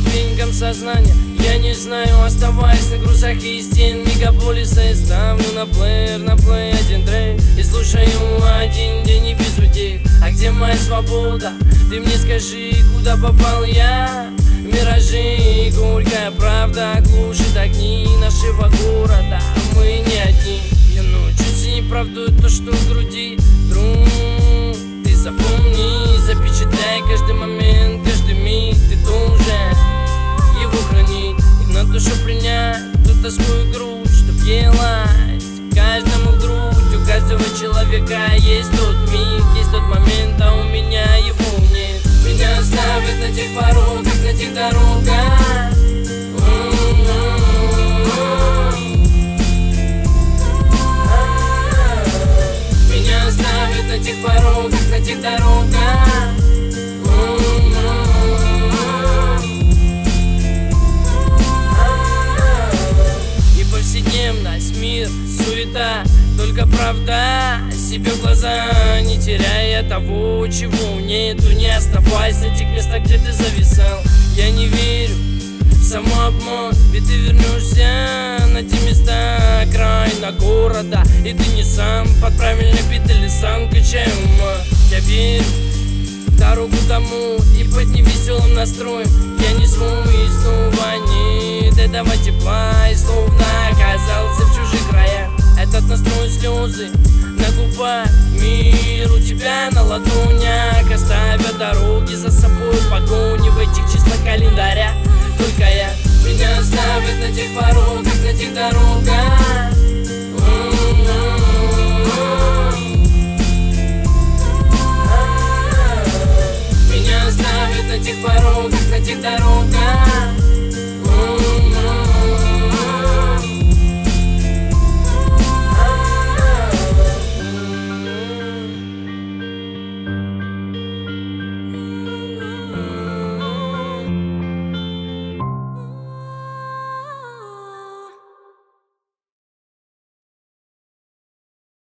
ступенькам сознания. Я не знаю, оставаясь на грузах и стен мегаполиса, я ставлю на плей один трек и слушаю один день и без утех. А где моя свобода? Ты мне скажи, куда попал я? Миражи, горькая правда глушит огни нашего города. Мы не одни. Я научился не правду то, что в груди. Друг, ты запомни, запечатляй каждый момент, каждый миг. Ты должен его хранить и на душу принять ту тоску и грусть, чтоб елась каждому в грудь. У каждого человека есть тот миг, есть тот момент, а у меня его нет. Меня оставят на тех порогах, на тех дорогах. Меня оставят на тех порогах, на тех дорогах. И повседневность, мир, суета, только правда себе в глаза, не теряя того, чего нету. Не оставайся в тех местах, где ты зависал. Я не верю в самообман, ведь ты вернешься на те места окраина города. И ты не сам под правильный бит или сам качай ума. Я верю в дорогу домой и под невеселым настроем я не свой и снова нет этого тепла. И словно оказался в чужих краях. Этот настрой слезы на губах, мир у тебя на ладонях. Оставят дороги за собой, погони в этих числах календаря. Только я. Меня оставят на тех порогах, на тех дорогах.